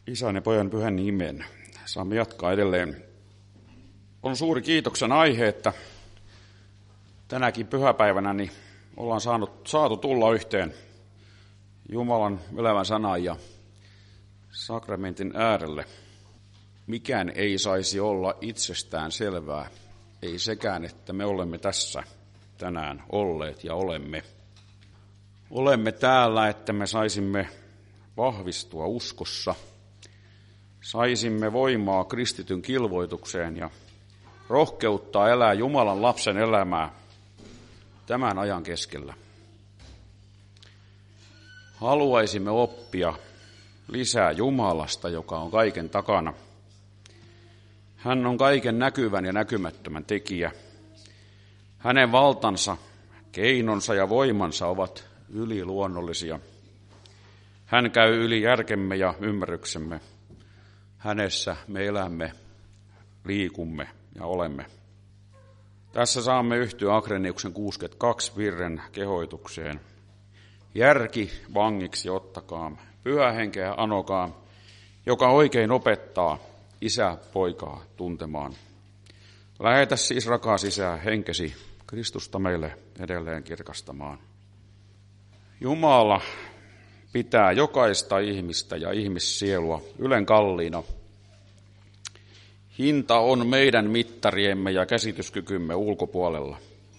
Isän ja Pojan pyhän nimen. Saamme jatkaa edelleen. On suuri kiitoksen aihe, että tänäkin pyhäpäivänä niin ollaan saatu tulla yhteen Jumalan elävän sanan ja sakramentin äärelle. Mikään ei saisi olla itsestään selvää, ei sekään, että me olemme tässä tänään olleet ja olemme. Olemme täällä, että me saisimme vahvistua uskossa, saisimme voimaa kristityn kilvoitukseen ja rohkeuttaa elää Jumalan lapsen elämää tämän ajan keskellä. Haluaisimme oppia lisää Jumalasta, joka on kaiken takana. Hän on kaiken näkyvän ja näkymättömän tekijä. Hänen valtansa, keinonsa ja voimansa ovat yliluonnollisia. Hän käy yli järkemme ja ymmärryksemme. Hänessä me elämme, liikumme ja olemme. Tässä saamme yhtyä Akreniuksen 62 virren kehoitukseen. Järki vangiksi ottakaa, pyhä henkeä anokaa, joka oikein opettaa isä poikaa tuntemaan. Lähetä siis rakas isä henkesi Kristusta meille edelleen kirkastamaan. Jumala pitää jokaista ihmistä ja ihmissielua ylen kalliina. Hinta on meidän mittariemme ja käsityskykymme ulkopuolella.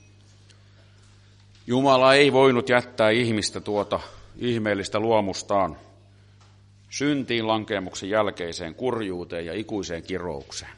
Jumala ei voinut jättää ihmistä tuota ihmeellistä luomustaan syntiin lankeemuksen jälkeiseen kurjuuteen ja ikuiseen kiroukseen.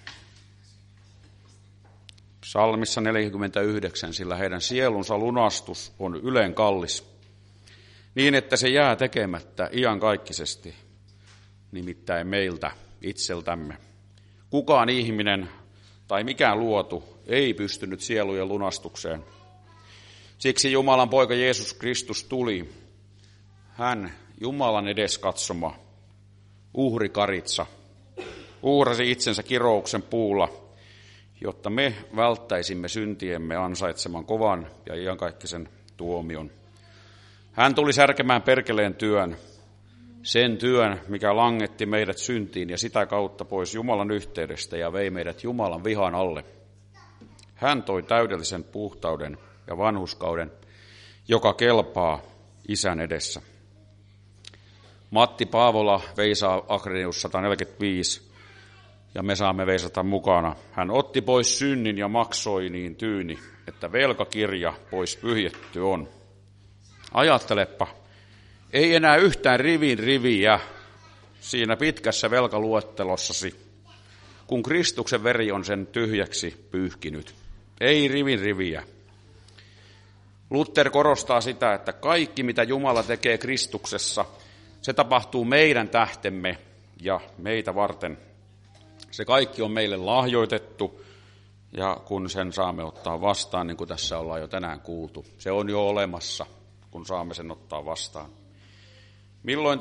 Psalmissa 49, sillä heidän sielunsa lunastus on ylen kallis, niin että se jää tekemättä iankaikkisesti, nimittäin meiltä itseltämme. Kukaan ihminen tai mikään luotu ei pystynyt sielujen lunastukseen. Siksi Jumalan poika Jeesus Kristus tuli, hän Jumalan edes katsoma, uhrikaritsa, uhrasi itsensä kirouksen puulla, jotta me välttäisimme syntiemme ansaitseman kovan ja iankaikkisen tuomion. Hän tuli särkemään perkeleen työn, sen työn, mikä langetti meidät syntiin ja sitä kautta pois Jumalan yhteydestä ja vei meidät Jumalan vihan alle. Hän toi täydellisen puhtauden ja vanhurskauden, joka kelpaa isän edessä. Matti Paavola veisaa Akrenius 145 ja me saamme veisata mukana. Hän otti pois synnin ja maksoi niin tyyni, että velkakirja pois pyhitetty on. Ajattelepa, ei enää yhtään rivin riviä siinä pitkässä velkaluettelossasi, kun Kristuksen veri on sen tyhjäksi pyyhkinyt. Ei rivin riviä. Luther korostaa sitä, että kaikki mitä Jumala tekee Kristuksessa, se tapahtuu meidän tähtemme ja meitä varten. Se kaikki on meille lahjoitettu ja kun sen saamme ottaa vastaan, niin kuin tässä ollaan jo tänään kuultu, se on jo olemassa, kun saamme sen ottaa vastaan. Milloin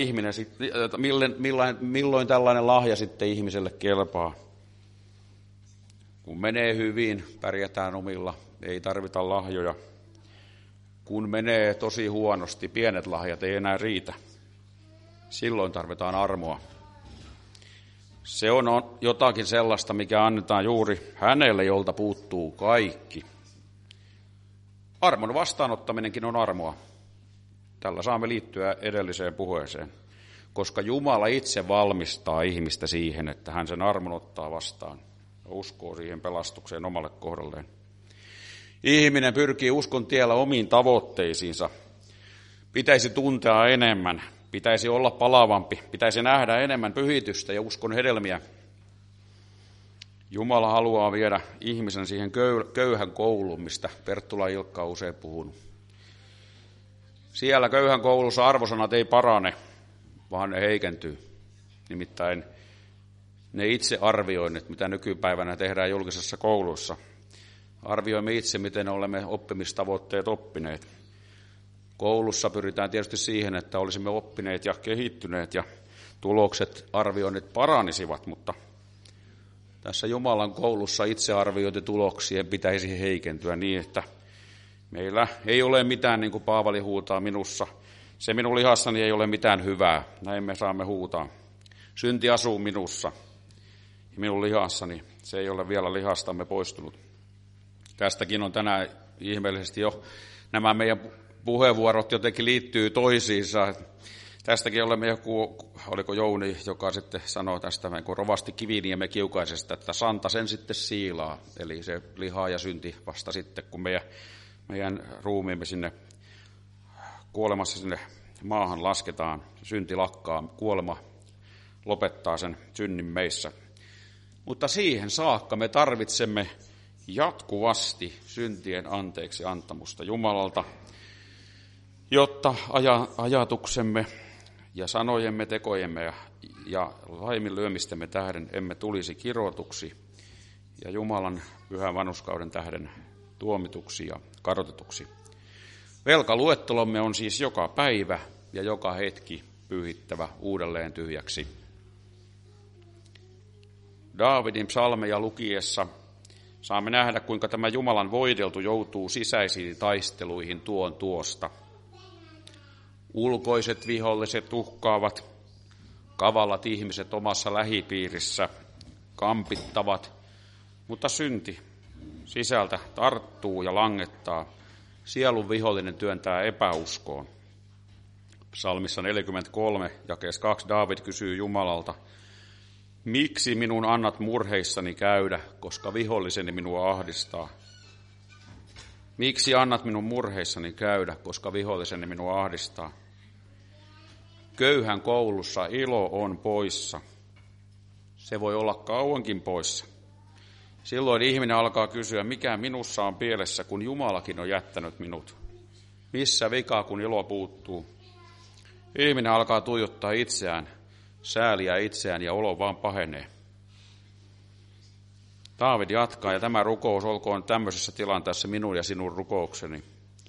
tällainen lahja sitten ihmiselle kelpaa? Kun menee hyvin, pärjätään omilla, ei tarvita lahjoja. Kun menee tosi huonosti, pienet lahjat ei enää riitä. Silloin tarvitaan armoa. Se on jotakin sellaista, mikä annetaan juuri hänelle, jolta puuttuu kaikki. Armon vastaanottaminenkin on armoa. Tällä saamme liittyä edelliseen puheeseen, koska Jumala itse valmistaa ihmistä siihen, että hän sen armon ottaa vastaan ja uskoo siihen pelastukseen omalle kohdalleen. Ihminen pyrkii uskon tiellä omiin tavoitteisiinsa. Pitäisi tuntea enemmän, pitäisi olla palavampi, pitäisi nähdä enemmän pyhitystä ja uskon hedelmiä. Jumala haluaa viedä ihmisen siihen köyhän kouluun, mistä Perttula Ilkka on usein puhunut. Siellä köyhän koulussa arvosanat ei parane, vaan ne heikentyy. Nimittäin ne itsearvioinnit, mitä nykypäivänä tehdään julkisessa koulussa. Arvioimme itse, miten olemme oppimistavoitteet oppineet. Koulussa pyritään tietysti siihen, että olisimme oppineet ja kehittyneet ja tulokset, arvioinnit paranisivat, mutta tässä Jumalan koulussa itsearviointituloksien pitäisi heikentyä niin, että meillä ei ole mitään, niin kuin Paavali huutaa minussa. Se minun lihassani ei ole mitään hyvää, näin me saamme huutaa. Synti asuu minussa ja minun lihassani. Se ei ole vielä lihastamme poistunut. Tästäkin on tänään ihmeellisesti jo nämä meidän puheenvuorot jotenkin liittyy toisiinsa. Tästäkin olemme joku, oliko Jouni, joka sitten sanoi tästä, kun rovasti Kiviniemen Kiukaisesta, että santa sen sitten siilaa. Eli se liha ja synti vasta sitten, kun meidän ruumiimme sinne kuolemassa sinne maahan lasketaan, synti lakkaa, kuolema lopettaa sen synnin meissä. Mutta siihen saakka me tarvitsemme jatkuvasti syntien anteeksi antamusta Jumalalta, jotta ajatuksemme ja sanojemme, tekojemme ja laiminlyömistemme tähden emme tulisi kirotuksi ja Jumalan pyhän vanhurskauden tähden tuomituksi ja kadotetuksi. Velkaluettelomme on siis joka päivä ja joka hetki pyyhittävä uudelleen tyhjäksi. Daavidin psalmeja lukiessa saamme nähdä, kuinka tämä Jumalan voideltu joutuu sisäisiin taisteluihin tuosta. Ulkoiset viholliset uhkaavat, kavalat ihmiset omassa lähipiirissä kampittavat, mutta synti sisältä tarttuu ja langettaa. Sielun vihollinen työntää epäuskoon. Psalmissa 43, jakeessa 2 Daavid kysyy Jumalalta, miksi minun annat murheissani käydä, koska viholliseni minua ahdistaa? Miksi annat minun murheissani käydä, koska viholliseni minua ahdistaa? Köyhän koulussa ilo on poissa. Se voi olla kauankin poissa. Silloin ihminen alkaa kysyä, mikä minussa on pielessä, kun Jumalakin on jättänyt minut. Missä vika, kun ilo puuttuu? Ihminen alkaa tuijottaa itseään, sääliä itseään ja olo vaan pahenee. Daavid jatkaa ja tämä rukous olkoon tämmöisessä tilanteessa minun ja sinun rukoukseni.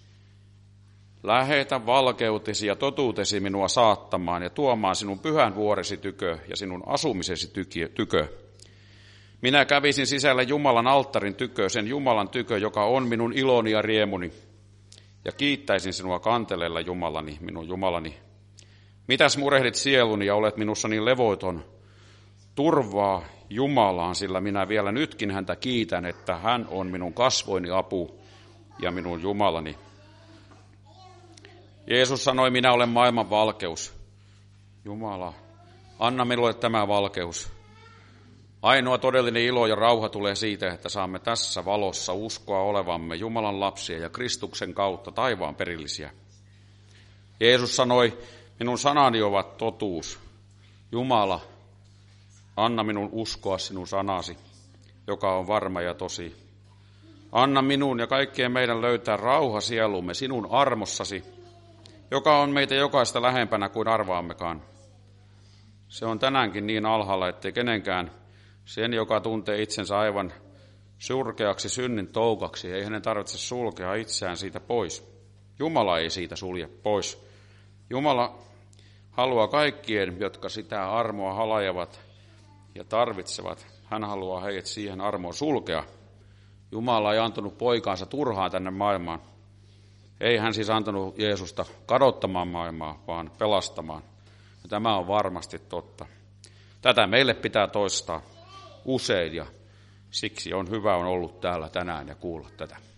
Lähetä valkeutesi ja totuutesi minua saattamaan ja tuomaan sinun pyhän vuoresi tykö ja sinun asumisesi tykö. Minä kävisin sisällä Jumalan alttarin tykö, sen Jumalan tykö, joka on minun iloni ja riemuni, ja kiittäisin sinua kanteleella Jumalani, minun Jumalani. Mitäs murehdit sieluni ja olet minussa niin levoiton? Turvaa Jumalaan, sillä minä vielä nytkin häntä kiitän, että hän on minun kasvoini apu ja minun Jumalani. Jeesus sanoi, minä olen maailman valkeus. Jumala, anna minulle tämä valkeus. Ainoa todellinen ilo ja rauha tulee siitä, että saamme tässä valossa uskoa olevamme Jumalan lapsia ja Kristuksen kautta taivaan perillisiä. Jeesus sanoi, minun sanani ovat totuus. Jumala, anna minun uskoa sinun sanasi, joka on varma ja tosi. Anna minun ja kaikkien meidän löytää rauha sielumme sinun armossasi, joka on meitä jokaista lähempänä kuin arvaammekaan. Se on tänäänkin niin alhaalla, ettei kenenkään sen, joka tuntee itsensä aivan surkeaksi synnin toukaksi, ei hänen tarvitse sulkea itseään siitä pois. Jumala ei siitä sulje pois. Jumala haluaa kaikkien, jotka sitä armoa halajavat ja tarvitsevat. Hän haluaa heidät siihen armoon sulkea. Jumala ei antanut poikaansa turhaan tänne maailmaan. Ei hän siis antanut Jeesusta kadottamaan maailmaa, vaan pelastamaan. Ja tämä on varmasti totta. Tätä meille pitää toistaa usein ja siksi on hyvä ollut täällä tänään ja kuulla tätä.